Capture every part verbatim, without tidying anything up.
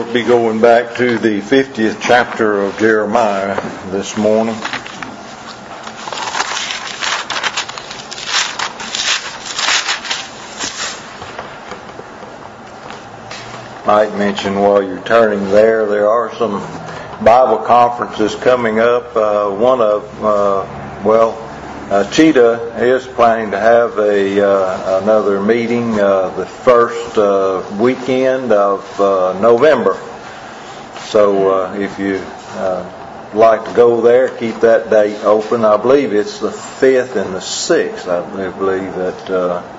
We'll be going back to the fiftieth chapter of Jeremiah this morning. Might mention while you're turning there, there are some Bible conferences coming up. Uh, one of, uh, well, uh, Cheetah is planning to have a uh, another meeting uh, the first uh, weekend of uh, November. So uh, if you uh, like to go there, keep that date open. I believe it's the fifth and the sixth. I believe that. Uh,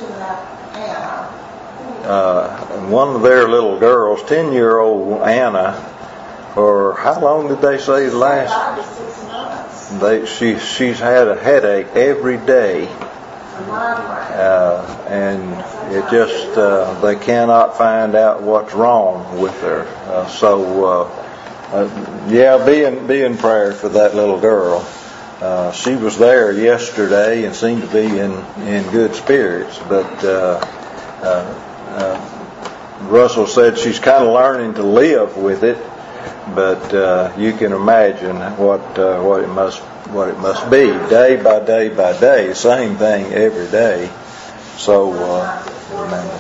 Uh, one of their little girls, ten-year-old Anna, for how long did they say last? Five to six months. They, she, she's had a headache every day, uh, and it just uh, they cannot find out what's wrong with her. Uh, so, uh, uh, yeah, be in, be in prayer for that little girl. Uh, she was there yesterday and seemed to be in, in good spirits, but. Uh, uh, Uh, Russell said she's kind of learning to live with it, but uh, you can imagine what uh, what it must what it must be day by day by day, same thing every day. So uh, remember.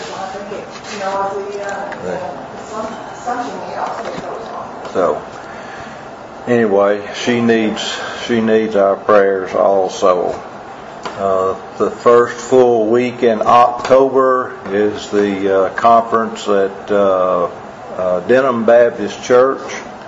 So anyway, she needs she needs our prayers also. Uh, the first full week in October is the uh, conference at uh, uh, Denham Baptist Church.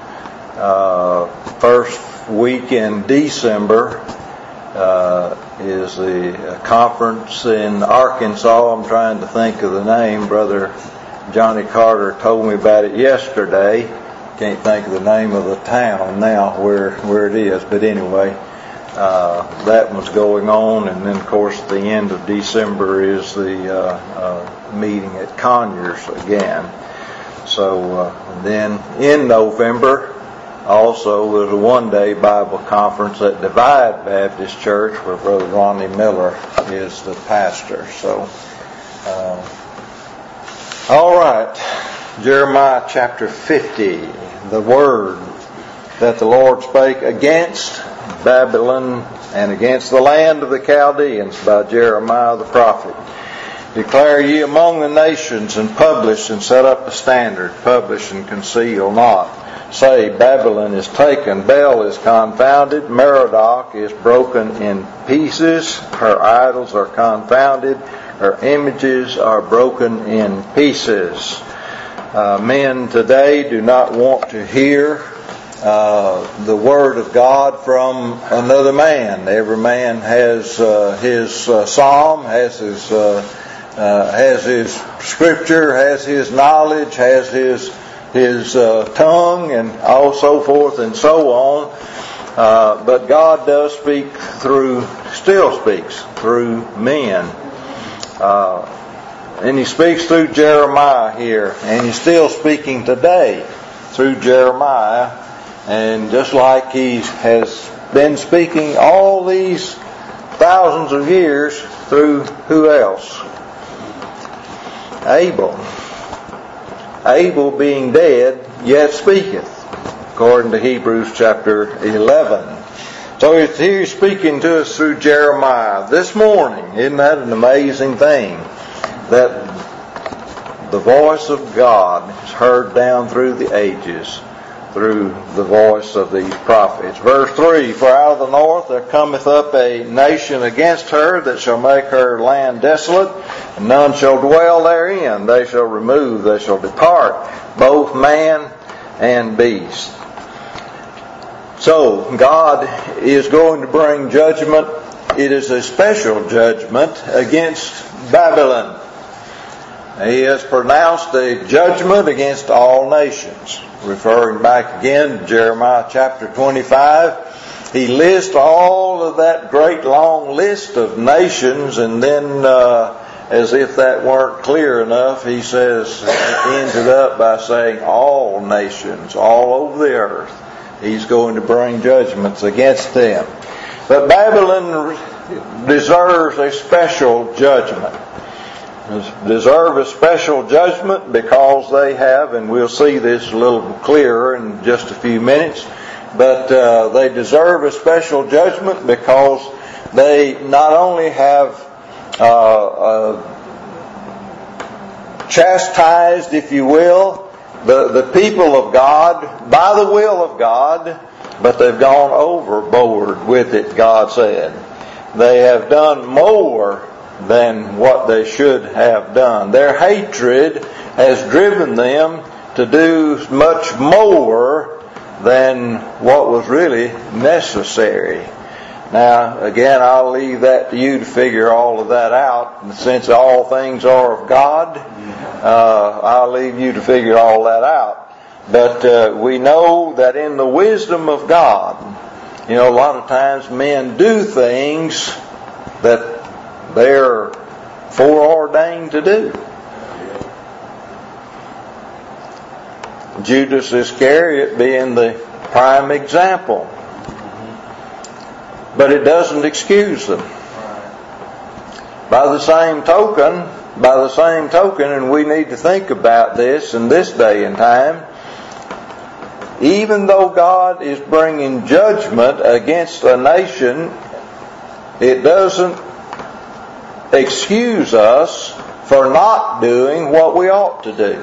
Uh, first week in December uh, is the conference in Arkansas. I'm trying to think of the name. Brother Johnny Carter told me about it yesterday. Can't think of the name of the town now where, where it is, but anyway. Uh, that one's going on, and then of course at the end of December is the uh, uh, meeting at Conyers again. So uh, then in November also there's a one-day Bible conference at Divide Baptist Church where Brother Ronnie Miller is the pastor. So uh, all right, Jeremiah chapter fifty, the word that the Lord spake against Babylon and against the land of the Chaldeans by Jeremiah the prophet. Declare ye among the nations, and publish and set up a standard. Publish and conceal not. Say, Babylon is taken, Bel is confounded, Merodach is broken in pieces, her idols are confounded, her images are broken in pieces. Uh, men today do not want to hear Uh, the Word of God from another man. Every man has uh, his uh, psalm, has his uh, uh, has his scripture, has his knowledge, has his his uh, tongue, and all so forth and so on. Uh, but God does speak through, still speaks through men, uh, and He speaks through Jeremiah here, and He's still speaking today through Jeremiah. And just like He has been speaking all these thousands of years through who else? Abel. Abel being dead, yet speaketh, according to Hebrews chapter eleven. So here He's speaking to us through Jeremiah this morning. Isn't that an amazing thing? That the voice of God is heard down through the ages, through the voice of these prophets. Verse three, For out of the north there cometh up a nation against her that shall make her land desolate, and none shall dwell therein. They shall remove, they shall depart, both man and beast. So, God is going to bring judgment. It is a special judgment against Babylon. He has pronounced a judgment against all nations. Referring back again to Jeremiah chapter twenty-five, he lists all of that great long list of nations, and then uh, as if that weren't clear enough, he says, ends it up by saying all nations, all over the earth. He's going to bring judgments against them. But Babylon deserves a special judgment. deserve a special judgment because they have, and we'll see this a little clearer in just a few minutes, but uh, they deserve a special judgment because they not only have uh, uh, chastised, if you will, the, the people of God by the will of God, but they've gone overboard with it, God said. They have done more than what they should have done. Their hatred has driven them to do much more than what was really necessary. Now, again, I'll leave that to you to figure all of that out. And since all things are of God, uh, I'll leave you to figure all that out. But uh, we know that in the wisdom of God, you know, a lot of times men do things that they're foreordained to do. Judas Iscariot being the prime example. But it doesn't excuse them. By the same token, by the same token, and we need to think about this in this day and time, even though God is bringing judgment against a nation, it doesn't excuse us for not doing what we ought to do.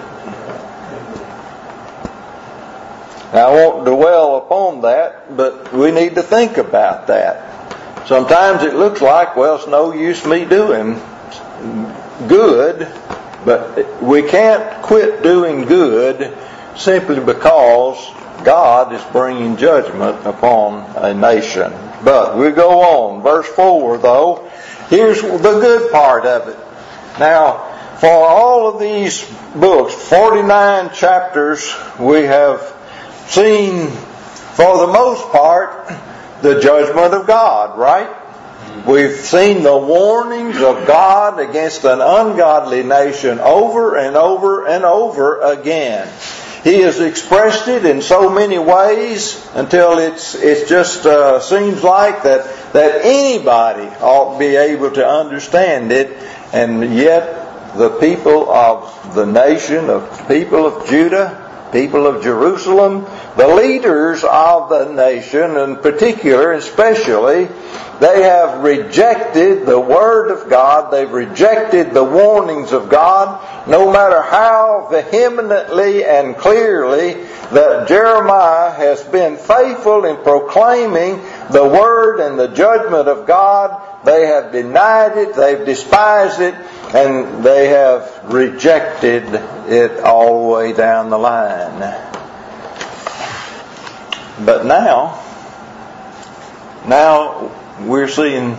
Now, I won't dwell upon that, but we need to think about that. Sometimes it looks like, well, it's no use me doing good, but we can't quit doing good simply because God is bringing judgment upon a nation. But we go on. Verse four, though, here's the good part of it. Now, for all of these books, forty-nine chapters, we have seen, for the most part, the judgment of God, right? We've seen the warnings of God against an ungodly nation over and over and over again. He has expressed it in so many ways until it's it just uh, seems like that that anybody ought to be able to understand it, and yet the people of the nation, of people of Judah, people of Jerusalem, the leaders of the nation in particular, especially, they have rejected the Word of God. They've rejected the warnings of God, no matter how vehemently and clearly that Jeremiah has been faithful in proclaiming the Word and the judgment of God. They have denied it, they've despised it, and they have rejected it all the way down the line. But now, now we're seeing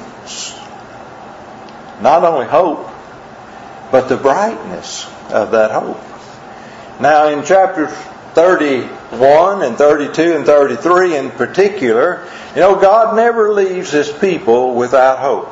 not only hope, but the brightness of that hope. Now in chapter thirty-one and thirty-two and thirty-three in particular, you know, God never leaves His people without hope.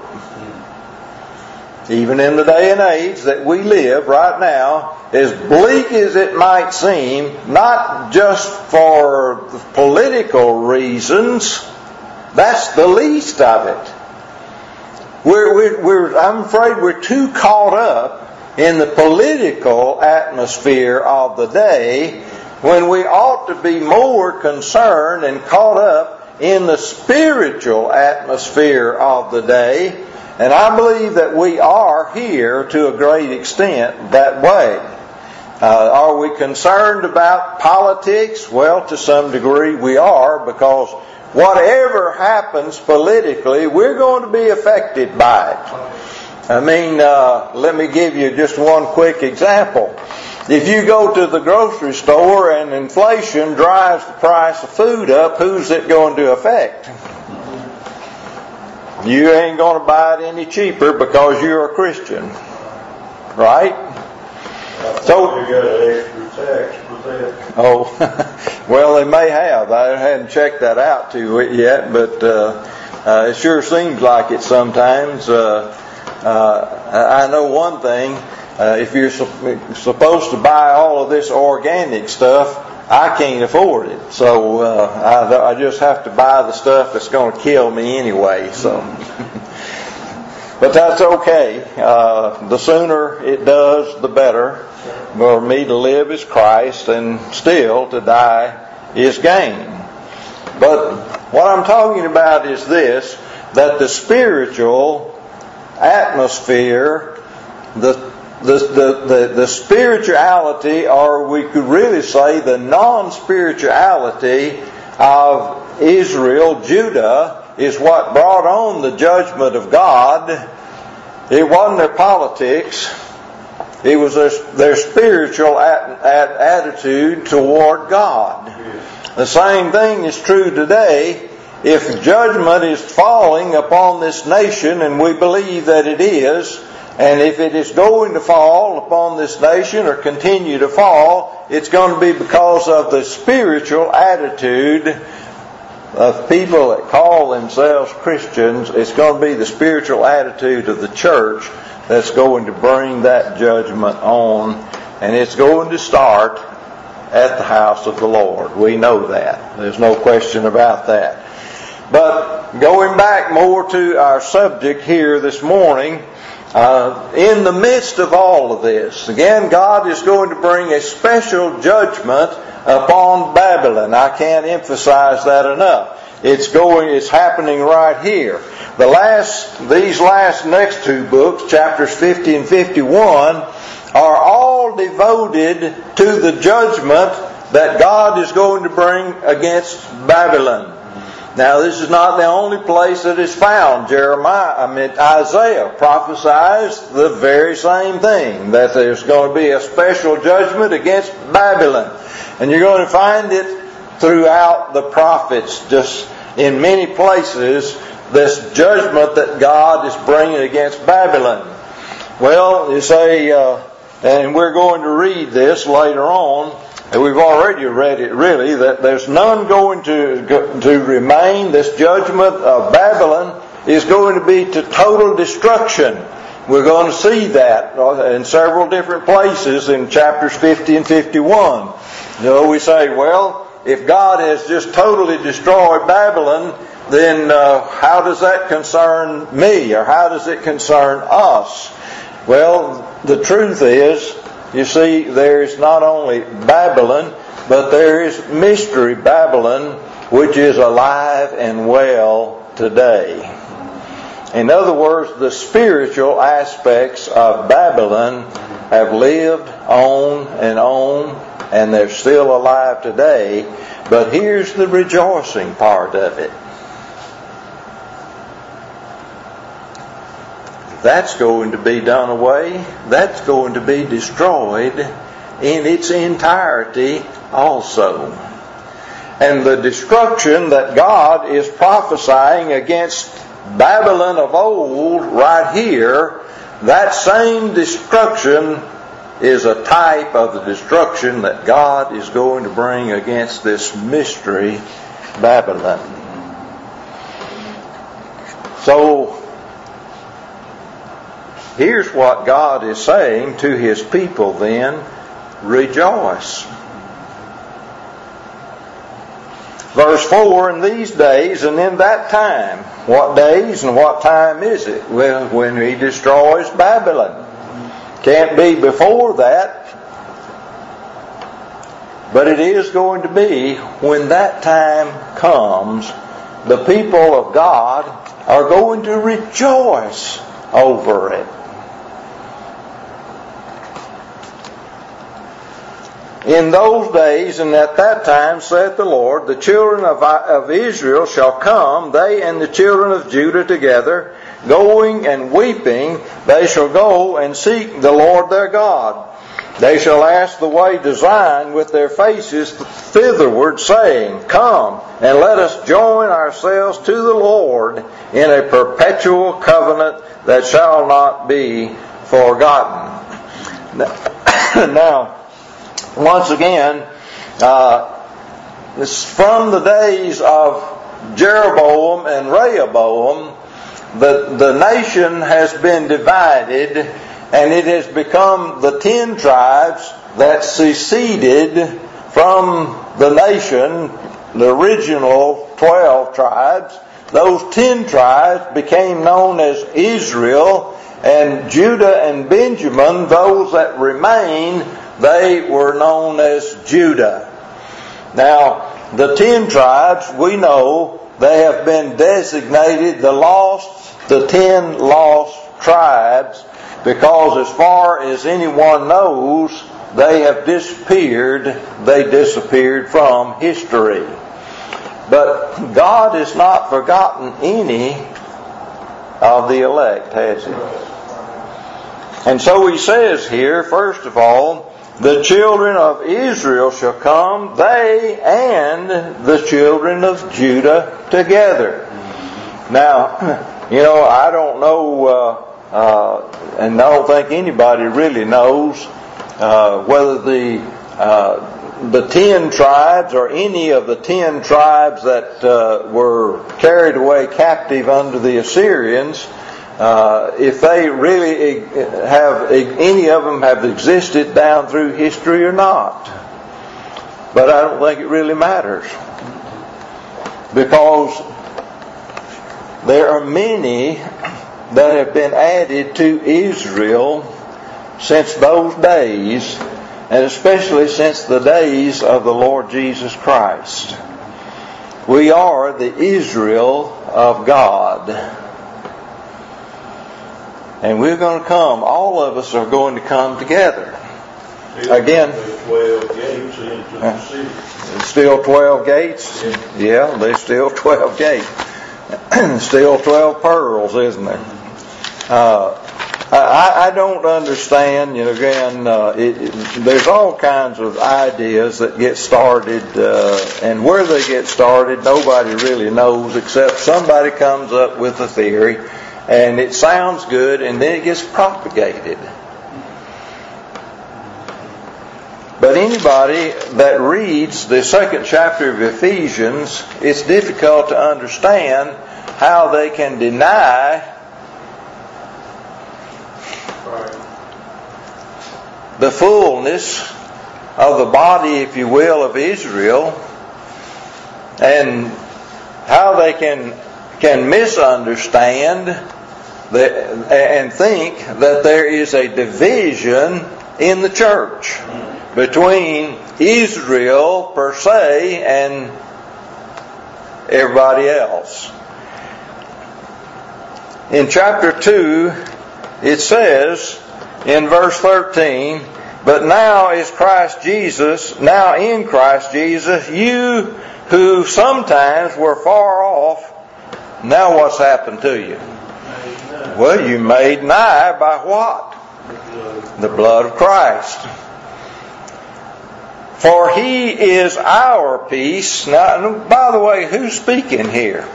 Even in the day and age that we live right now, as bleak as it might seem, not just for political reasons, that's the least of it. We're, we're, we're, I'm afraid we're too caught up in the political atmosphere of the day when we ought to be more concerned and caught up in the spiritual atmosphere of the day. And I believe that we are here to a great extent that way. Uh, are we concerned about politics? Well, to some degree we are, because whatever happens politically, we're going to be affected by it. I mean, uh, let me give you just one quick example. If you go to the grocery store and inflation drives the price of food up, who's it going to affect? You ain't going to buy it any cheaper because you're a Christian. Right? So you got an extra tax for that. Oh, well, they may have. I hadn't checked that out to it yet, but uh, uh, it sure seems like it sometimes. Uh, uh, I know one thing. Uh, if you're su- supposed to buy all of this organic stuff, I can't afford it. So uh, I, I just have to buy the stuff that's going to kill me anyway. So, But that's okay. Uh, the sooner it does, the better. For me to live is Christ, and still to die is gain. But what I'm talking about is this, that the spiritual atmosphere, the the, the, the, the spirituality, or we could really say the non-spirituality of Israel, Judah, is what brought on the judgment of God. It wasn't their politics. It was their, their spiritual at, at attitude toward God. The same thing is true today. If judgment is falling upon this nation, and we believe that it is, and if it is going to fall upon this nation or continue to fall, it's going to be because of the spiritual attitude of people that call themselves Christians. It's going to be the spiritual attitude of the church that's going to bring that judgment on, and it's going to start at the house of the Lord. We know that. There's no question about that. But going back more to our subject here this morning, uh, in the midst of all of this, again, God is going to bring a special judgment upon Babylon. I can't emphasize that enough. It's going, it's happening right here. The last, these last next two books, chapters fifty and fifty-one, are all devoted to the judgment that God is going to bring against Babylon. Now, this is not the only place that is found. Jeremiah, I mean Isaiah prophesies the very same thing, that there's going to be a special judgment against Babylon. And you're going to find it throughout the prophets, just in many places, this judgment that God is bringing against Babylon. Well, you say, uh, and we're going to read this later on, and we've already read it really, that there's none going to, to remain. This judgment of Babylon is going to be to total destruction. We're going to see that in several different places in chapters fifty and fifty-one. So we say, well, if God has just totally destroyed Babylon, then uh, how does that concern me, or how does it concern us? Well, the truth is, you see, there is not only Babylon, but there is Mystery Babylon, which is alive and well today. In other words, the spiritual aspects of Babylon have lived on and on, and they're still alive today. But here's the rejoicing part of it. That's going to be done away. That's going to be destroyed in its entirety also. And the destruction that God is prophesying against Babylon of old right here, that same destruction is a type of the destruction that God is going to bring against this mystery Babylon. So, here's what God is saying to His people then: rejoice. Verse four, in these days and in that time. What days and what time is it? Well, when He destroys Babylon. Can't be before that. But it is going to be when that time comes. The people of God are going to rejoice over it. In those days and at that time, saith the Lord, the children of, of Israel shall come, they and the children of Judah together, going and weeping, they shall go and seek the Lord their God. They shall ask the way to Zion with their faces thitherward, saying, Come, and let us join ourselves to the Lord in a perpetual covenant that shall not be forgotten. Now, once again, uh, this from the days of Jeroboam and Rehoboam, the, the nation has been divided, and it has become the ten tribes that seceded from the nation, the original twelve tribes. those ten tribes became known as Israel, and Judah and Benjamin, those that remained, they were known as Judah. Now, the ten tribes, we know, they have been designated the lost, the ten lost tribes, because as far as anyone knows, they have disappeared. They disappeared from history. But God has not forgotten any of the elect, has He? And so He says here, first of all, the children of Israel shall come, they and the children of Judah together. Now, you know, I don't know, uh, uh, and I don't think anybody really knows uh, whether the uh, the ten tribes or any of the ten tribes that uh, were carried away captive under the Assyrians, Uh, if they really have, any of them have existed down through history or not. But I don't think it really matters. Because there are many that have been added to Israel since those days, and especially since the days of the Lord Jesus Christ. We are the Israel of God. And we're going to come, all of us are going to come together. Still Again, twelve gates into the city. Still twelve gates? Yeah. Yeah, there's still twelve gates. Still twelve pearls, isn't there? Uh, I, I don't understand, you know, again, uh, it, it, there's all kinds of ideas that get started, uh, and where they get started, nobody really knows, except somebody comes up with a theory, and it sounds good, and then it gets propagated. But anybody that reads the second chapter of Ephesians, it's difficult to understand how they can deny the fullness of the body, if you will, of Israel, and how they can can misunderstand the, and think that there is a division in the church between Israel per se and everybody else. In chapter two, it says in verse thirteen, "But now is Christ Jesus, now in Christ Jesus, you who sometimes were far off, now what's happened to you? Well, you made nigh by what? The blood of Christ. For He is our peace." Now, by the way, who's speaking here?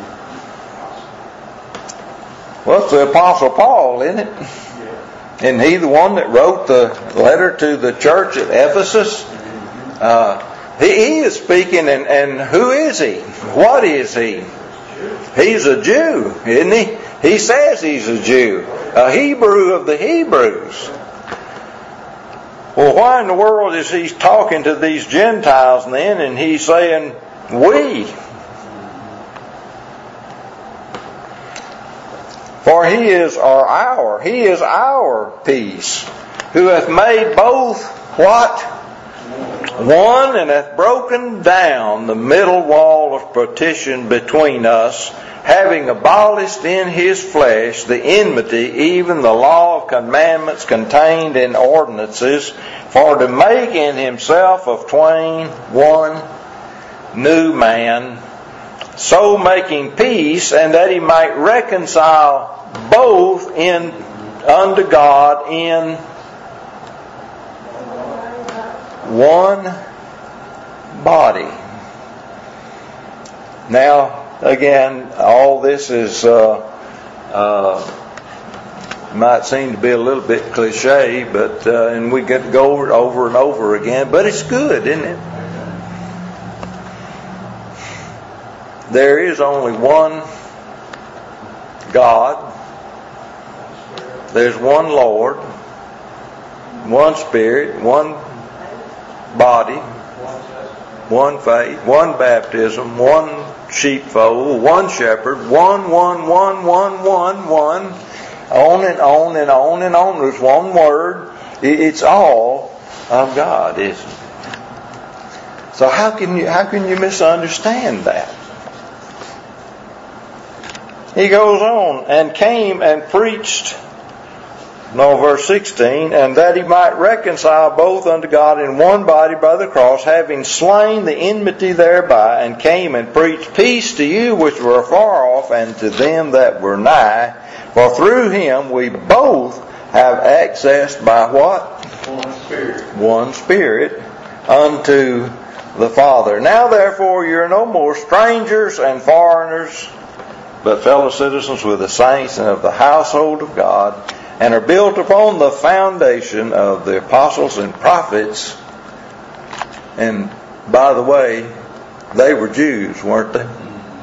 Well, it's the Apostle Paul, isn't it? Isn't he the one that wrote the letter to the church at Ephesus? Uh, he, he is speaking, and, and who is he? What is he? He's a Jew, isn't he? He says he's a Jew, a Hebrew of the Hebrews. Well, why in the world is he talking to these Gentiles then, and he's saying, we? For He is our, our, He is our peace, who hath made both what? One, and hath broken down the middle wall of partition between us, having abolished in His flesh the enmity, even the law of commandments contained in ordinances, for to make in Himself of twain one new man, so making peace, and that He might reconcile both in unto God in one body. Now, again, all this is uh, uh, might seem to be a little bit cliche, but uh, and we get to go over it over and over again, but it's good, isn't it? There is only one God. There's one Lord, one Spirit, one body. one faith, one baptism, one sheepfold, one shepherd, one, one, one, one, one, one, on and on and on and on. There's one word. It's all of God, isn't it? So how can you how can you misunderstand that? He goes on, and came and preached, no, verse sixteen, and that he might reconcile both unto God in one body by the cross, having slain the enmity thereby, and came and preached peace to you which were afar off, and to them that were nigh. For through him we both have access by what? One Spirit. One Spirit unto the Father. Now therefore you are no more strangers and foreigners, but fellow citizens with the saints and of the household of God, and are built upon the foundation of the apostles and prophets. And by the way, they were Jews, weren't they?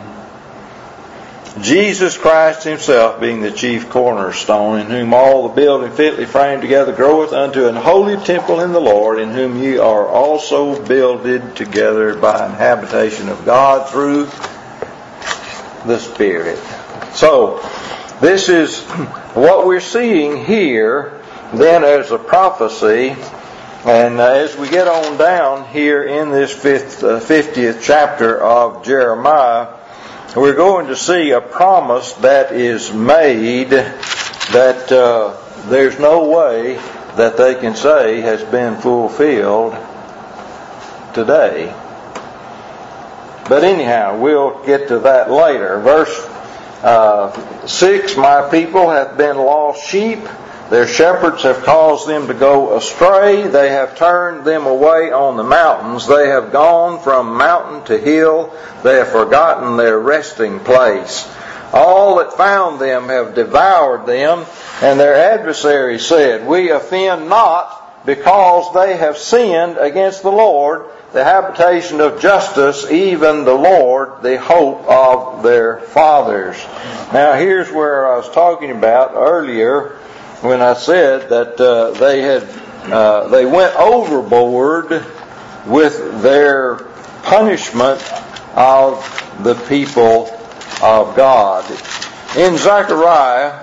Jesus Christ himself being the chief cornerstone, in whom all the building fitly framed together groweth unto an holy temple in the Lord, in whom ye are also builded together by an habitation of God through the Spirit. So, this is what we're seeing here then as a prophecy. And uh, as we get on down here in this fifth, uh, fiftieth chapter of Jeremiah, we're going to see a promise that is made that uh, there's no way that they can say has been fulfilled today. But anyhow, we'll get to that later. Verse uh, six, my people hath been lost sheep. Their shepherds have caused them to go astray. They have turned them away on the mountains. They have gone from mountain to hill. They have forgotten their resting place. All that found them have devoured them, and their adversaries said, we offend not, because they have sinned against the Lord, the habitation of justice, even the Lord, the hope of their fathers. Now here's where I was talking about earlier, when I said that uh, they had uh, they went overboard with their punishment of the people of God. In Zechariah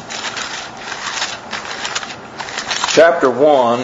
chapter one,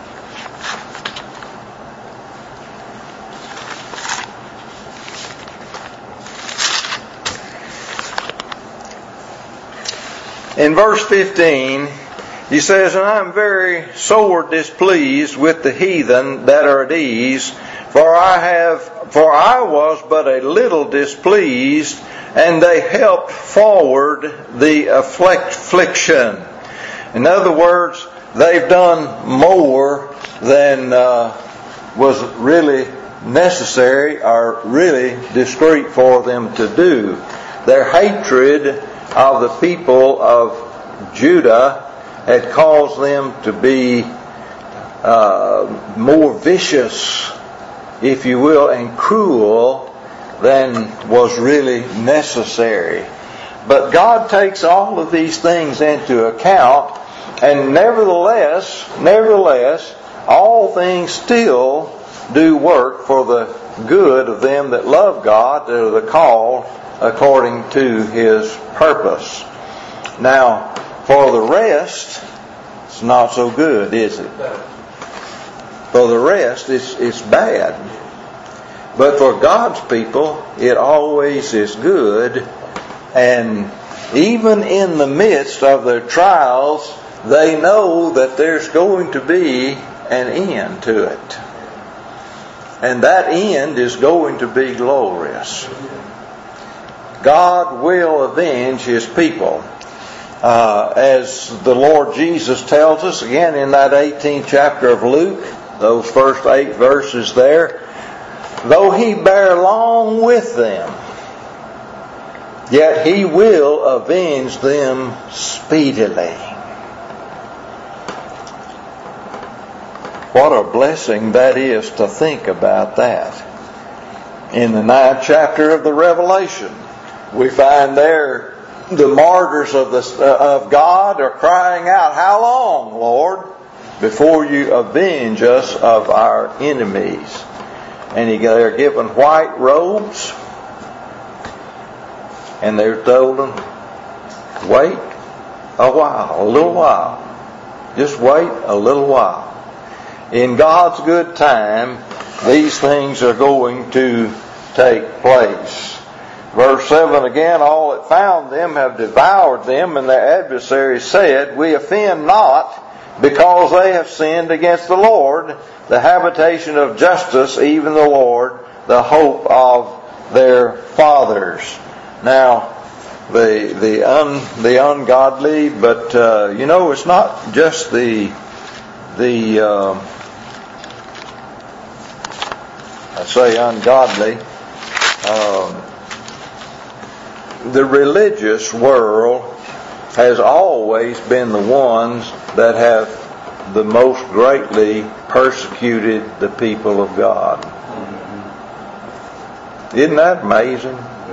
in verse fifteen, he says, and I am very sore displeased with the heathen that are at ease, for I have, for I was but a little displeased, and they helped forward the affliction. In other words, they've done more than uh, was really necessary or really discreet for them to do. Their hatred of the people of Judah had caused them to be uh, more vicious, if you will, and cruel than was really necessary. But God takes all of these things into account, and nevertheless, nevertheless, all things still do work for the good of them that love God, that are the called according to His purpose. Now, for the rest, it's not so good, is it? For the rest, it's, it's bad. But for God's people, it always is good. And even in the midst of their trials, they know that there's going to be an end to it. And that end is going to be glorious. God will avenge His people. Uh, as the Lord Jesus tells us, again in that eighteenth chapter of Luke, those first eight verses there, though He bear long with them, yet He will avenge them speedily. What a blessing that is to think about that. In the ninth chapter of the Revelation, we find there the martyrs of the uh, of God are crying out, how long, Lord, before you avenge us of our enemies? and he, they're given white robes, and they're told them, wait a while, a little while. Just wait a little while. In God's good time, these things are going to take place. Verse seven again, all that found them have devoured them, and their adversaries said, we offend not, because they have sinned against the Lord, the habitation of justice, even the Lord, the hope of their fathers. Now, the the un the ungodly, but uh, you know, it's not just the the uh, I say ungodly. Um, the religious world has always been the ones that have the most greatly persecuted the people of God. Isn't that amazing?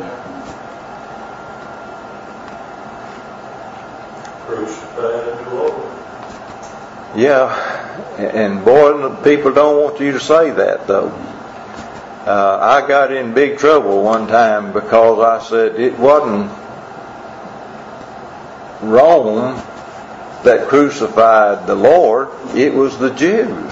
Crucified the Lord. Yeah, and boy, people don't want you to say that though. Uh, I got in big trouble one time because I said it wasn't Rome that crucified the Lord, it was the Jews.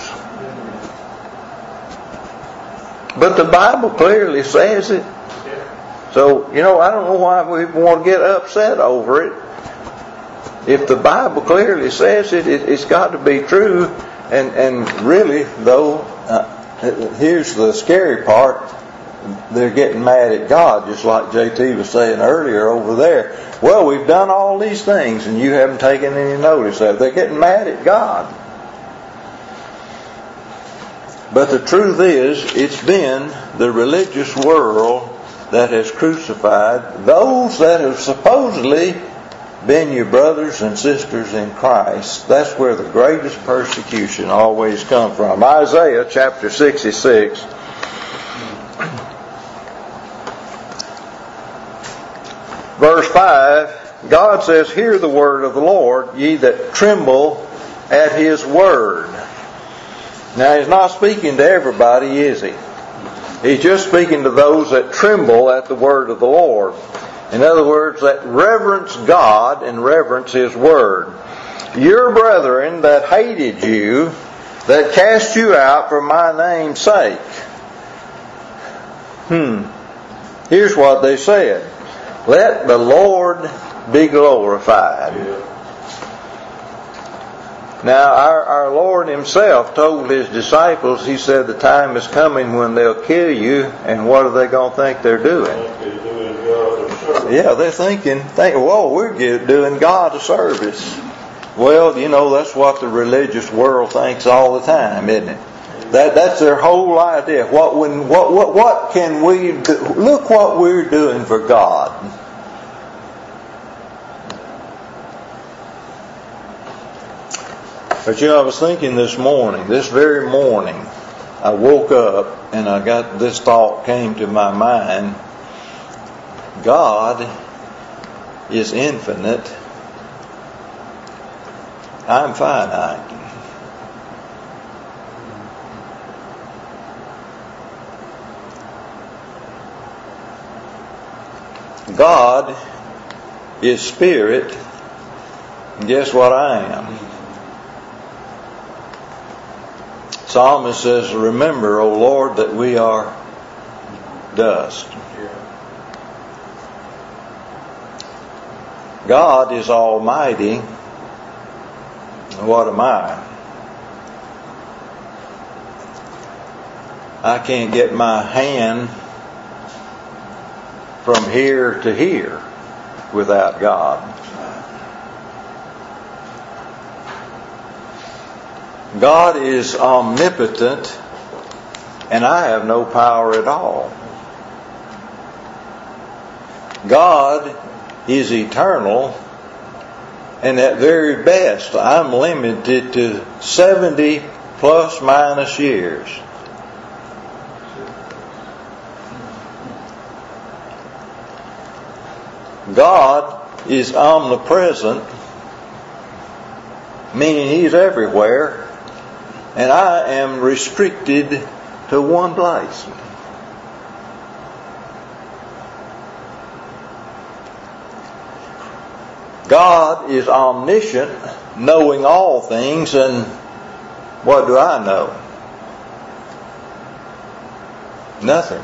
But the Bible clearly says it. So, you know, I don't know why we want to get upset over it. If the Bible clearly says it, it it's got to be true. And, and really, though, uh, here's the scary part. They're getting mad at God, just like J T was saying earlier over there. Well, we've done all these things and you haven't taken any notice of it. They're getting mad at God. But the truth is, it's been the religious world that has crucified those that have supposedly been your brothers and sisters in Christ. That's where the greatest persecution always comes from. Isaiah chapter sixty-six. Verse five, God says, hear the word of the Lord, ye that tremble at His word. Now, He's not speaking to everybody, is He? He's just speaking to those that tremble at the word of the Lord. In other words, that reverence God and reverence His word. Your brethren that hated you, that cast you out for my name's sake. Hmm. Here's what they said. Let the Lord be glorified. Now, our, our Lord Himself told His disciples, He said, the time is coming when they'll kill you, and what are they going to think they're doing? Yeah, they're thinking, thinking, whoa, we're doing God a service. Well, you know, that's what the religious world thinks all the time, isn't it? That that's their whole idea. What when what what what can we do? Look what we're doing for God. But you know, I was thinking this morning, this very morning, I woke up and I got this thought came to my mind. God is infinite. I'm finite. God is spirit. And guess what I am? Psalmist says, remember, O Lord, that we are dust. God is almighty. What am I? I can't get my hand from here to here without God. God is omnipotent, and I have no power at all. God is eternal, and at very best, I'm limited to seventy plus minus years. God is omnipresent, meaning He's everywhere, and I am restricted to to one place. God is omniscient, knowing all things, and what do I know? Nothing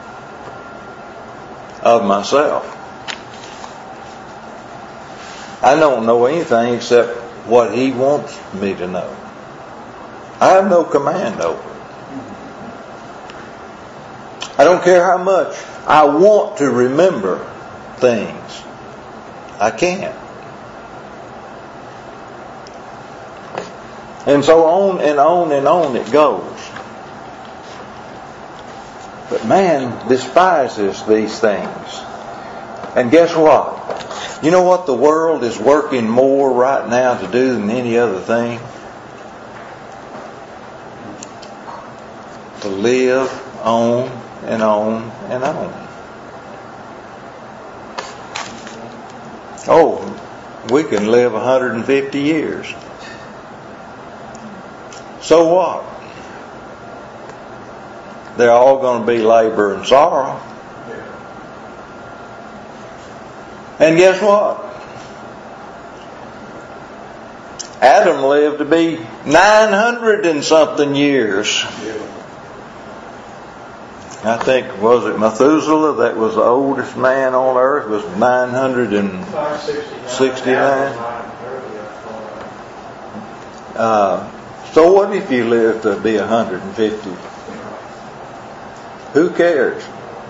of myself. I don't know anything except what He wants me to know. I have no command over it. I don't care how much I want to remember things. I can't. And so on and on and on it goes. But man despises these things. And guess what? You know what the world is working more right now to do than any other thing? To live on and on and on. Oh, we can live one hundred fifty years. So what? They're all going to be labor and sorrow. And guess what? Adam lived to be nine hundred and something years. I think, was it Methuselah that was the oldest man on earth, was nine hundred sixty-nine? Uh, so what if you live to be one hundred fifty? Who cares?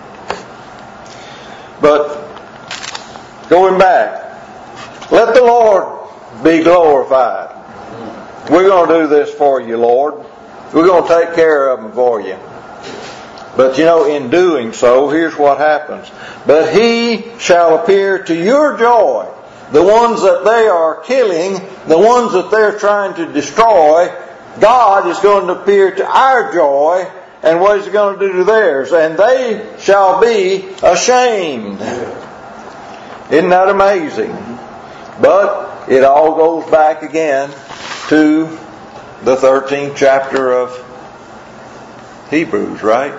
But going back, let the Lord be glorified. We're going to do this for you, Lord. We're going to take care of them for you. But you know, in doing so, here's what happens. But He shall appear to your joy. The ones that they are killing, the ones that they're trying to destroy, God is going to appear to our joy. And what is He going to do to theirs? And they shall be ashamed. Isn't that amazing? But it all goes back again to the thirteenth chapter of Hebrews, right?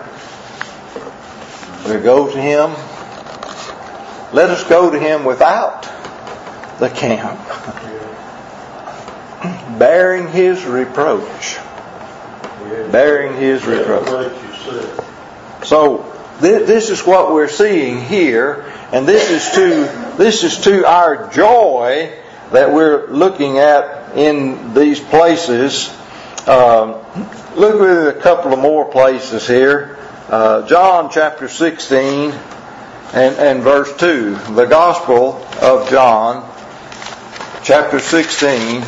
We go to Him. Let us go to Him without the camp, bearing His reproach. Bearing His reproach. So th- this is what we're seeing here, and this is to this is to our joy that we're looking at in these places. Um, look at a couple of more places here. Uh, John chapter sixteen and, and verse two. The Gospel of John chapter sixteen.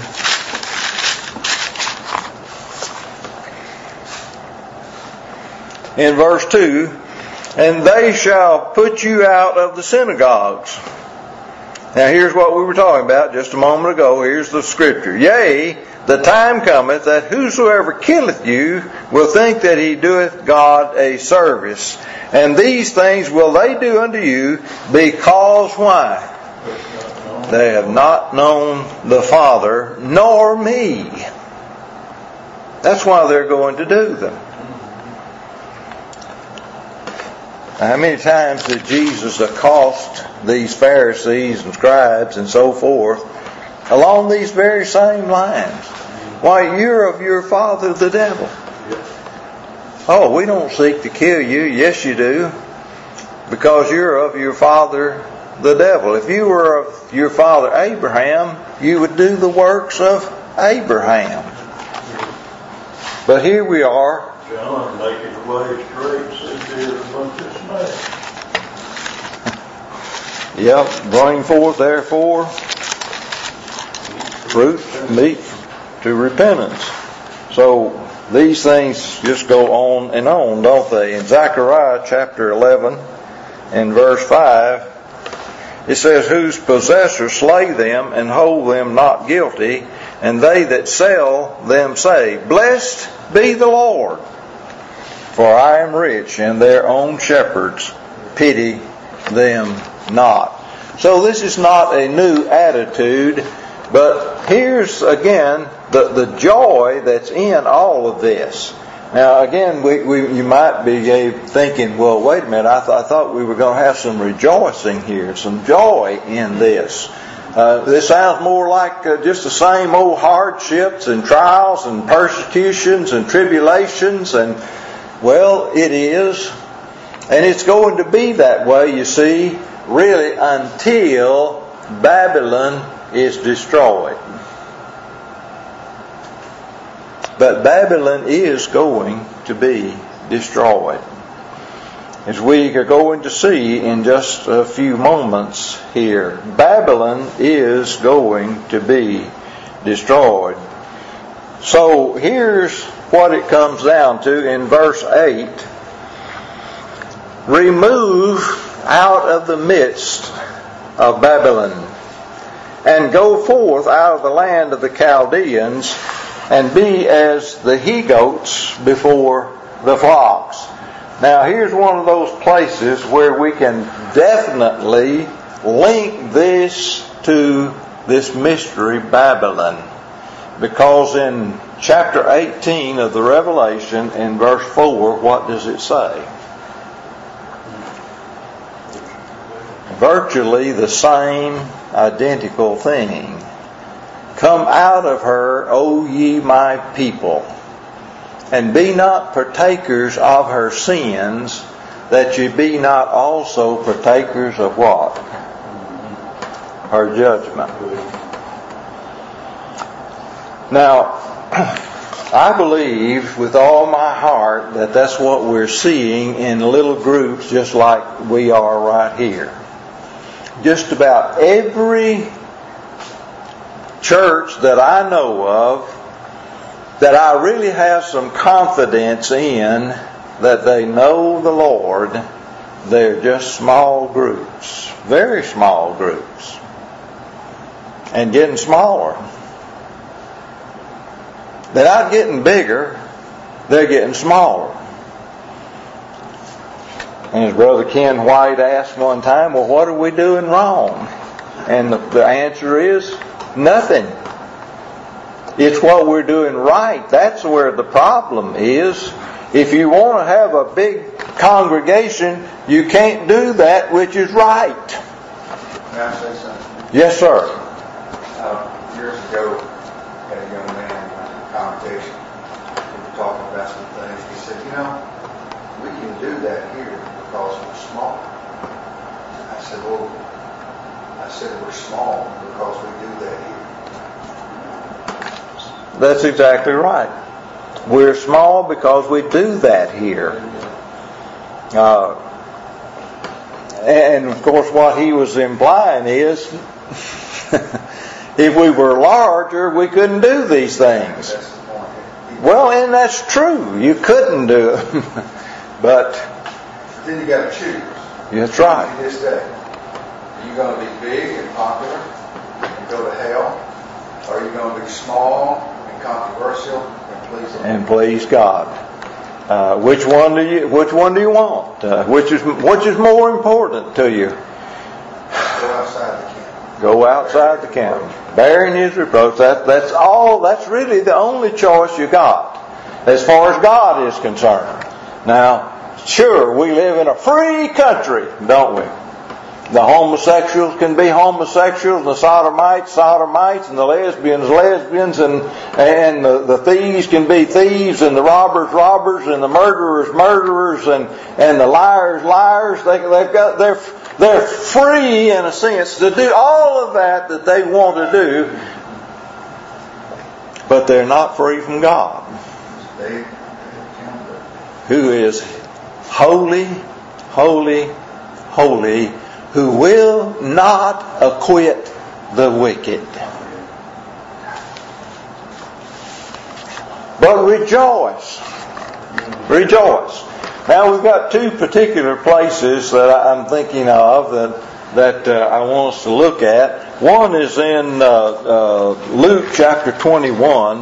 In verse two, and they shall put you out of the synagogues. Now here's what we were talking about just a moment ago. Here's the scripture. Yea, the time cometh that whosoever killeth you will think that he doeth God a service. And these things will they do unto you because why? They have not known the Father nor me. That's why they're going to do them. How many times did Jesus accost these Pharisees and scribes and so forth along these very same lines? Why, you're of your father the devil. Oh, we don't seek to kill you. Yes, you do. Because you're of your father the devil. If you were of your father Abraham, you would do the works of Abraham. But here we are. John, make his way straight, sit there among this man. Yep, bring forth therefore fruit meet to repentance. So these things just go on and on, don't they? In Zechariah chapter eleven and verse five, it says, whose possessors slay them and hold them not guilty, and they that sell them say, blessed be the Lord, for I am rich, and their own shepherds pity them not. So this is not a new attitude, but here's again the, the joy that's in all of this. Now again, we, we you might be thinking, well, wait a minute, I, th- I thought we were going to have some rejoicing here, some joy in this. Uh, this sounds more like uh, just the same old hardships and trials and persecutions and tribulations, and well, it is. And it's going to be that way, you see, really until Babylon is destroyed. But Babylon is going to be destroyed. As we are going to see in just a few moments here, Babylon is going to be destroyed. So here's what it comes down to in verse eight. Remove out of the midst of Babylon, and go forth out of the land of the Chaldeans, and be as the he-goats before the flocks. Now here's one of those places where we can definitely link this to this mystery Babylon. Because in chapter eighteen of the Revelation, in verse four, what does it say? Virtually the same identical thing. Come out of her, O ye my people, and be not partakers of her sins, that ye be not also partakers of what? Her judgment. Now, I believe with all my heart that that's what we're seeing in little groups just like we are right here. Just about every church that I know of that I really have some confidence in that they know the Lord, they're just small groups, very small groups, and getting smaller. They're not getting bigger, they're getting smaller. And as Brother Ken White asked one time, well, what are we doing wrong? And the, the answer is, nothing. It's what we're doing right. That's where the problem is. If you want to have a big congregation, you can't do that which is right. May I say something? Yes, sir. Uh, years ago, I had a young man in my congregation. We were talking about some things. He said, you know, we can do that here because we're small. I said, well, I said we're small because we do that here. That's exactly right. We're small because we do that here. Uh, and of course what he was implying is if we were larger we couldn't do these things. That's the point. Well, and that's true. You couldn't do it. But Then you got to choose. that's right. To this day, are you going to be big and popular and go to hell? Or are you going to be small and controversial and please the And please God. Uh, which one do you Which one do you want? Uh, which is which is more important to you? Go outside the camp. Go outside the camp, bearing His reproach. That that's all. That's really the only choice you got, as far as God is concerned. Now, sure, we live in a free country, don't we? The homosexuals can be homosexuals, the sodomites, sodomites, and the lesbians, lesbians, and and the, the thieves can be thieves, and the robbers, robbers, and the murderers, murderers, and, and the liars, liars. They they've got they're they're free in a sense to do all of that that they want to do, but they're not free from God, who is holy, holy, holy, who will not acquit the wicked. But rejoice. Rejoice. Now we've got two particular places that I'm thinking of that, that uh, I want us to look at. One is in uh, uh, Luke chapter twenty-one.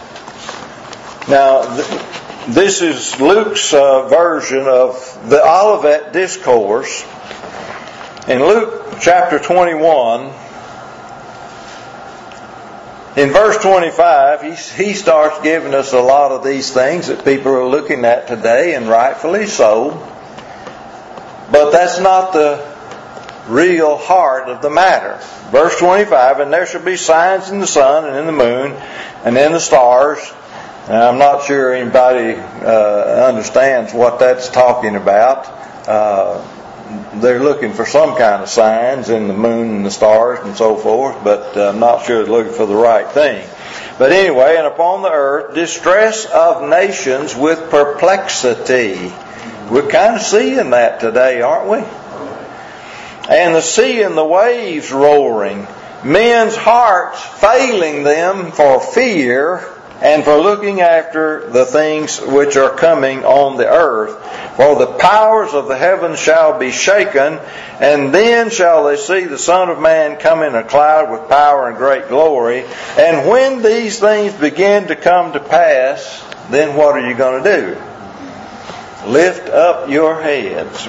Now, th- this is Luke's uh, version of the Olivet Discourse. In Luke chapter twenty-one, in verse twenty-five, he, he starts giving us a lot of these things that people are looking at today, and rightfully so. But that's not the real heart of the matter. Verse twenty-five, and there shall be signs in the sun and in the moon and in the stars. Now, I'm not sure anybody uh, understands what that's talking about. Uh, they're looking for some kind of signs in the moon and the stars and so forth, but uh, I'm not sure they're looking for the right thing. But anyway, and upon the earth, distress of nations with perplexity. We're kind of seeing that today, aren't we? And the sea and the waves roaring, men's hearts failing them for fear and for looking after the things which are coming on the earth. For the powers of the heavens shall be shaken, and then shall they see the Son of Man come in a cloud with power and great glory. And when these things begin to come to pass, then what are you going to do? Lift up your heads.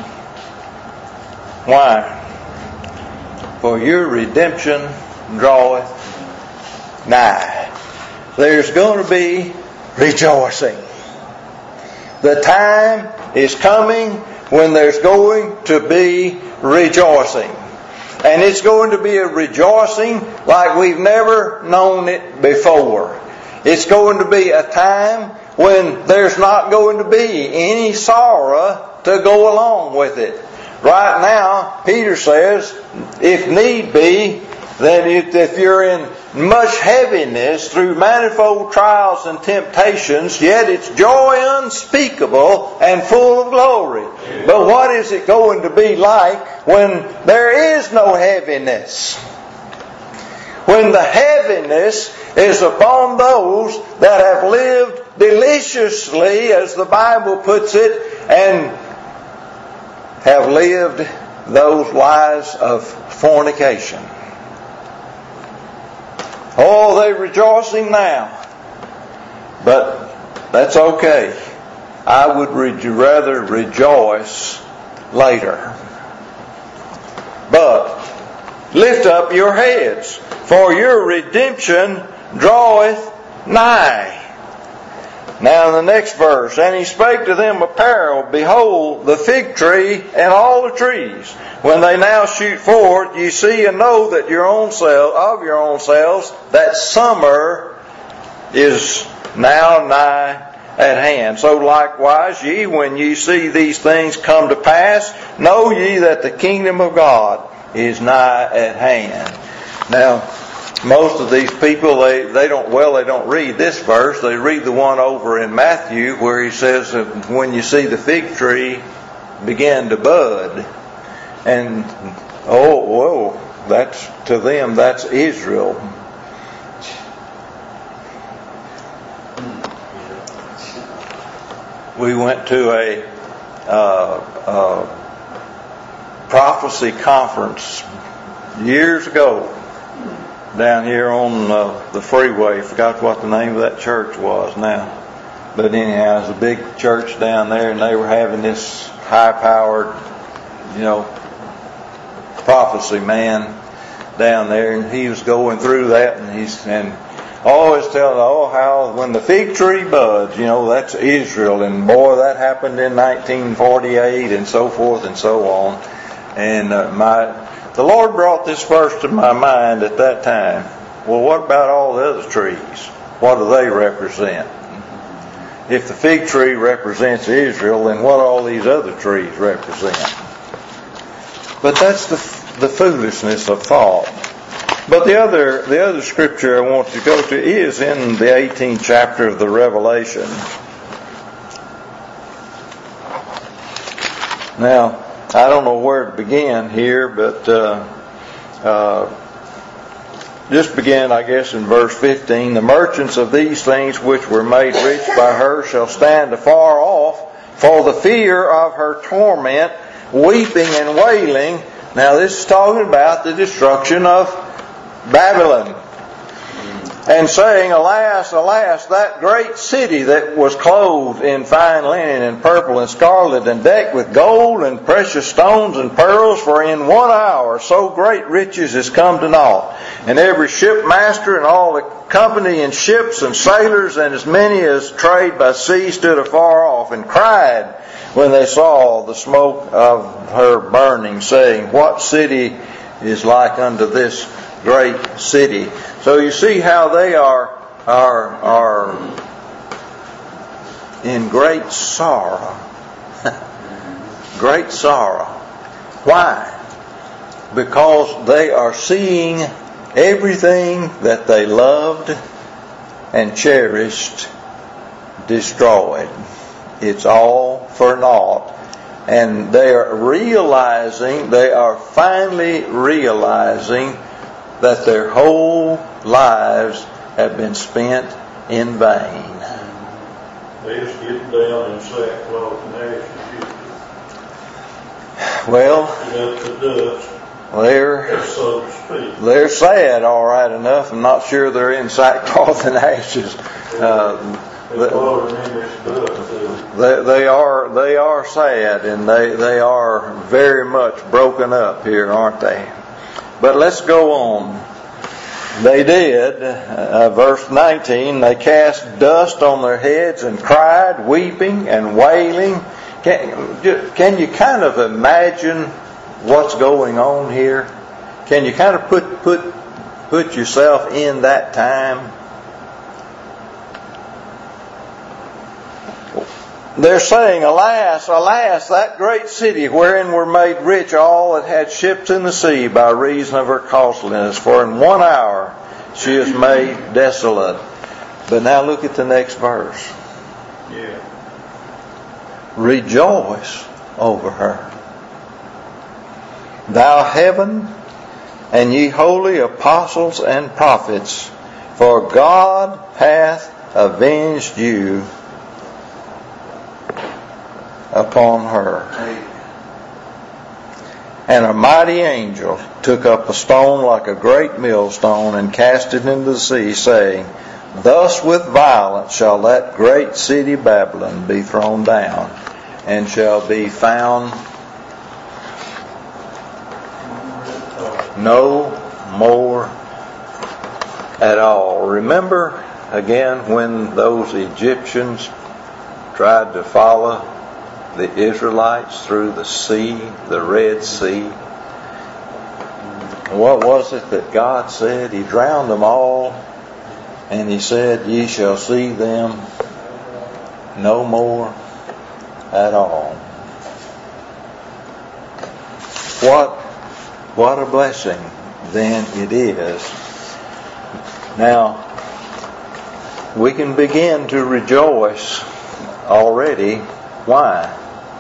Why? For your redemption draweth nigh. There's going to be rejoicing. The time is coming when there's going to be rejoicing. And it's going to be a rejoicing like we've never known it before. It's going to be a time when there's not going to be any sorrow to go along with it. Right now, Peter says, if need be, that if, if you're in much heaviness through manifold trials and temptations, yet it's joy unspeakable and full of glory. But what is it going to be like when there is no heaviness? When the heaviness is upon those that have lived deliciously, as the Bible puts it, and have lived those lives of fornication. Oh, they're rejoicing now. But that's okay. I would re- rather rejoice later. But lift up your heads, for your redemption draweth nigh. Now in the next verse, and he spake to them a parable, behold, the fig tree and all the trees, when they now shoot forth, ye see and know that your own self, of your own selves, that summer is now nigh at hand. So likewise, ye, when ye see these things come to pass, know ye that the kingdom of God is nigh at hand. Now, most of these people, they, they don't, well, they don't read this verse. They read the one over in Matthew where he says that when you see the fig tree begin to bud. And, oh, whoa, that's, to them, that's Israel. We went to a, uh, uh, prophecy conference years ago down here on uh, the freeway. Forgot what the name of that church was now. But anyhow, it was a big church down there, and they were having this high-powered, you know, prophecy man down there, and he was going through that, and he's and always telling, oh, how when the fig tree buds, you know, that's Israel, and boy, that happened in nineteen forty-eight, and so forth and so on. And uh, my The Lord brought this verse to my mind at that time. Well, what about all the other trees? What do they represent? If the fig tree represents Israel, then what do all these other trees represent? But that's the the foolishness of thought. But the other the other scripture I want to go to is in the eighteenth chapter of the Revelation. Now, I don't know where to begin here, but uh, uh, just begin, I guess, in verse fifteen. The merchants of these things which were made rich by her shall stand afar off for the fear of her torment, weeping and wailing. Now this is talking about the destruction of Babylon. and saying, Alas, alas, that great city that was clothed in fine linen and purple and scarlet and decked with gold and precious stones and pearls, for in one hour so great riches is come to naught. And every shipmaster and all the company in ships and sailors and as many as trade by sea stood afar off and cried when they saw the smoke of her burning, saying, What city is like unto this great city? So you see how they are are are in great sorrow. Great sorrow. Why? Because they are seeing everything that they loved and cherished destroyed. It's all for naught. And they are realizing, they are finally realizing that their whole lives have been spent in vain. They just get down in sackcloth and ashes. Well, Up to dust, they're, so to speak. they're sad, all right enough. I'm not sure they're in sackcloth and ashes. Uh, They're floating in this dust. They, they are they are sad, and they, they are very much broken up here, aren't they? But let's go on. They did, uh, verse nineteen, they cast dust on their heads and cried, weeping and wailing. Can, can you kind of imagine what's going on here? Can you kind of put put put yourself in that time? They're saying, Alas, alas, that great city wherein were made rich all that had ships in the sea by reason of her costliness. For in one hour she is made desolate. But now look at the next verse. Yeah. Rejoice over her, thou heaven, and ye holy apostles and prophets, for God hath avenged you upon her. And a mighty angel took up a stone like a great millstone and cast it into the sea, saying, Thus with violence shall that great city Babylon be thrown down, and shall be found no more at all. Remember again when those Egyptians tried to follow the Israelites through the sea, the Red Sea? What was it that God said? He drowned them all, and He said, Ye shall see them no more at all. What, what a blessing then it is. Now, we can begin to rejoice already. Why?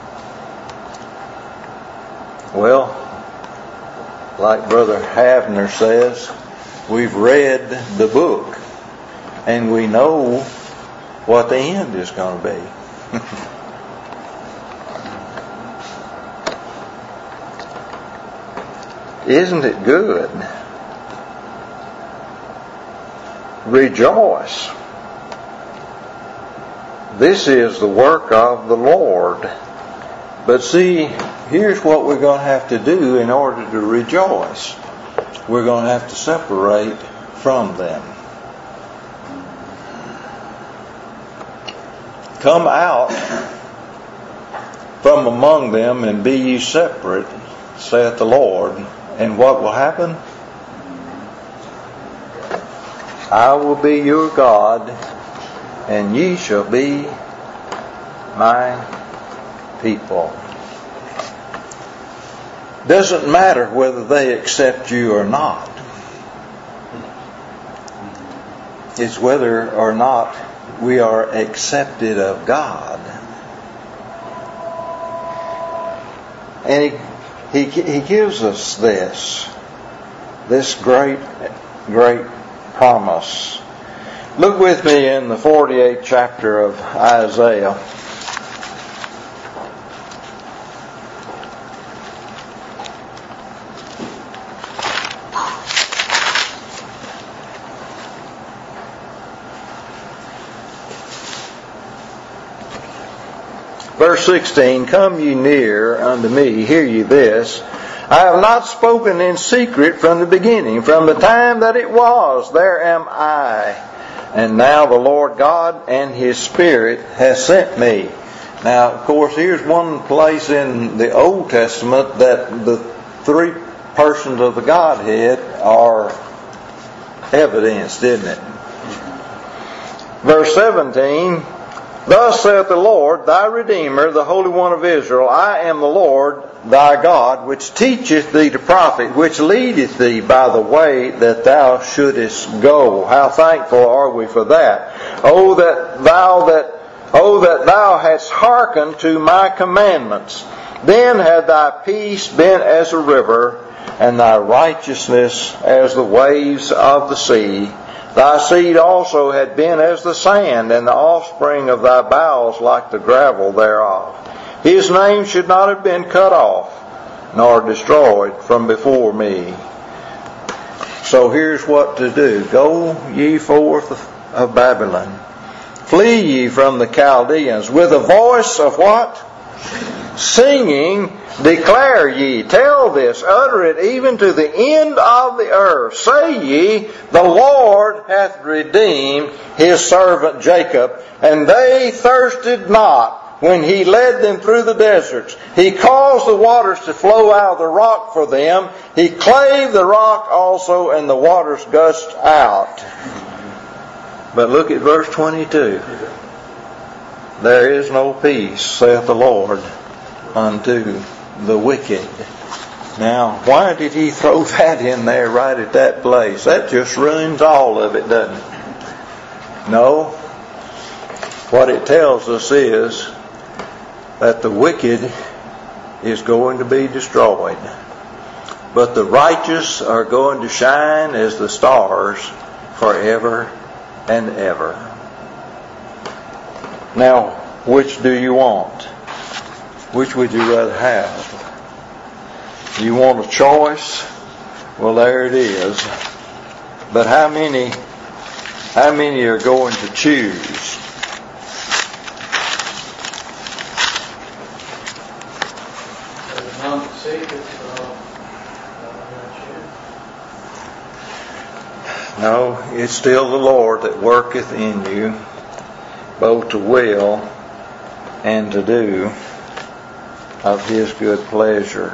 Well, like Brother Havner says, we've read the book and we know what the end is going to be. Isn't it good? Rejoice. This is the work of the Lord. But see, here's what we're going to have to do in order to rejoice. We're going to have to separate from them. Come out from among them and be ye separate, saith the Lord. And what will happen? I will be your God, and ye shall be my people. Doesn't matter whether they accept you or not. It's whether or not we are accepted of God. And He, he, he gives us this, this great, great promise. Look with me in the forty-eighth chapter of Isaiah. Verse sixteen, come ye near unto me, hear ye this. I have not spoken in secret from the beginning. From the time that it was, there am I. And now the Lord God and His Spirit has sent me. Now, of course, here's one place in the Old Testament that the three persons of the Godhead are evidenced, isn't it? Verse seventeen, thus saith the Lord, thy Redeemer, the Holy One of Israel, I am the Lord thy God, which teacheth thee to profit, which leadeth thee by the way that thou shouldest go. How thankful are we for that. Oh, that thou that Oh, that thou hadst hearkened to my commandments. Then had thy peace been as a river, and thy righteousness as the waves of the sea. Thy seed also had been as the sand, and the offspring of thy bowels like the gravel thereof. His name should not have been cut off, nor destroyed from before me. So here's what to do. Go ye forth of Babylon. Flee ye from the Chaldeans. With a voice of what? Singing, declare ye. Tell this, utter it even to the end of the earth. Say ye, the Lord hath redeemed His servant Jacob, and they thirsted not when He led them through the deserts. He caused the waters to flow out of the rock for them. He clave the rock also, and the waters gushed out. But look at verse twenty-two. There is no peace, saith the Lord, unto the wicked. Now, why did He throw that in there right at that place? That just ruins all of it, doesn't it? No. What it tells us is that the wicked is going to be destroyed. But the righteous are going to shine as the stars forever and ever. Now, which do you want? Which would you rather have? You want a choice? Well, there it is. But how many, how many are going to choose? There's none to seek it, so No, it's still the Lord that worketh in you, both to will and to do of His good pleasure.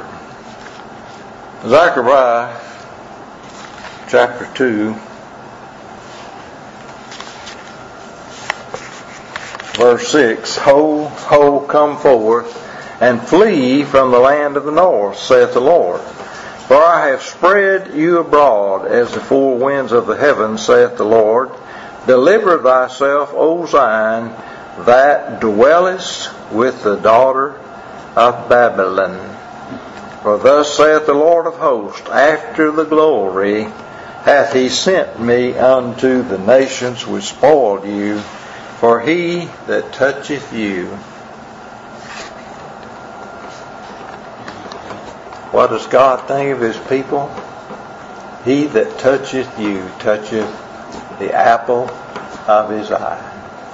Zechariah chapter two, verse six, Ho, ho, come forth, and flee from the land of the north, saith the Lord. For I have spread you abroad as the four winds of the heavens, saith the Lord. Deliver thyself, O Zion, that dwellest with the daughter of Babylon. For thus saith the Lord of hosts, after the glory hath He sent me unto the nations which spoiled you, for He that toucheth you. What does God think of His people? He that toucheth you toucheth the apple of His eye.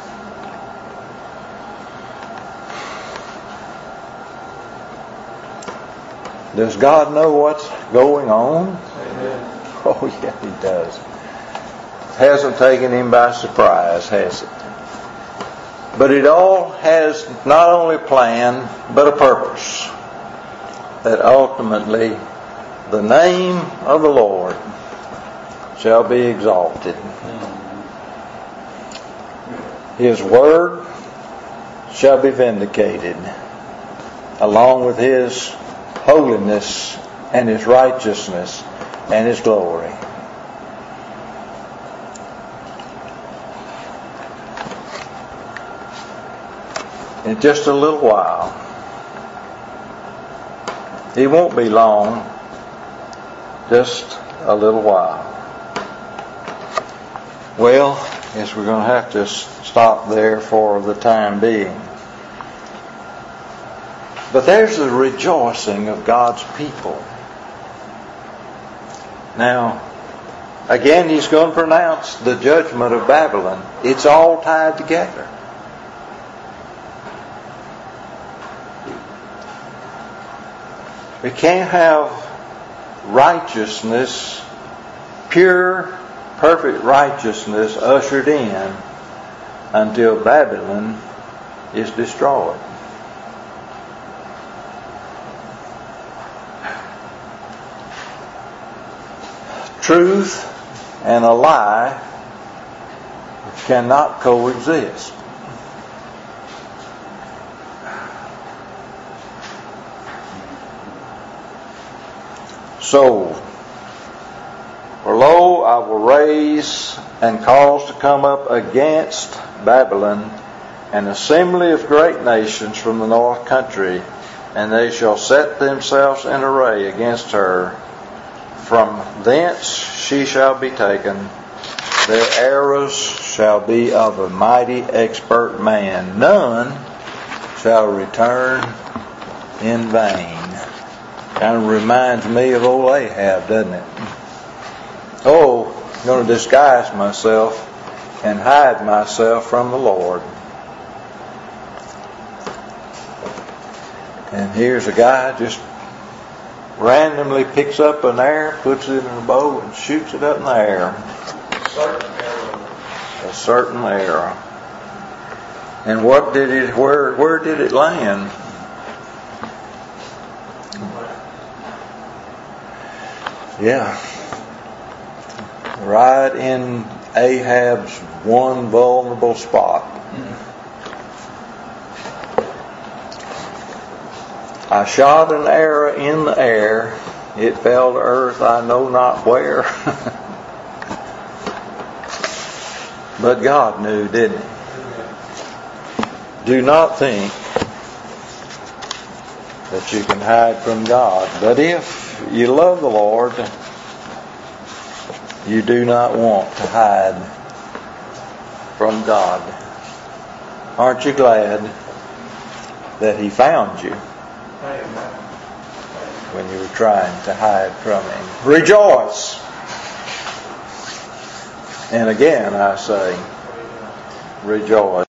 Does God know what's going on? Amen. Oh yeah, He does. Hasn't taken Him by surprise, has it? But it all has not only a plan, but a purpose. That ultimately the name of the Lord shall be exalted. His word shall be vindicated, along with His holiness and His righteousness and His glory. In just a little while, it won't be long, just a little while. Well, I guess we're going to have to stop there for the time being. But there's the rejoicing of God's people. Now, again, He's going to pronounce the judgment of Babylon. It's all tied together. We can't have righteousness, pure, perfect righteousness ushered in until Babylon is destroyed. Truth and a lie cannot coexist. So, for lo, I will raise and cause to come up against Babylon an assembly of great nations from the north country, and they shall set themselves in array against her. From thence she shall be taken. Their arrows shall be of a mighty expert man. None shall return in vain. Kind of reminds me of old Ahab, doesn't it? Oh, I'm going to disguise myself and hide myself from the Lord. And here's a guy just randomly picks up an arrow, puts it in a bow, and shoots it up in the air. Certain arrow. A certain arrow. And what did it? Where? Where did it land? Yeah, right in Ahab's one vulnerable spot. I shot an arrow in the air. It fell to earth, I know not where. But God knew, didn't He? Do not think that you can hide from God. But if you love the Lord, you do not want to hide from God. Aren't you glad that He found you when you were trying to hide from Him? Rejoice! And again I say, rejoice.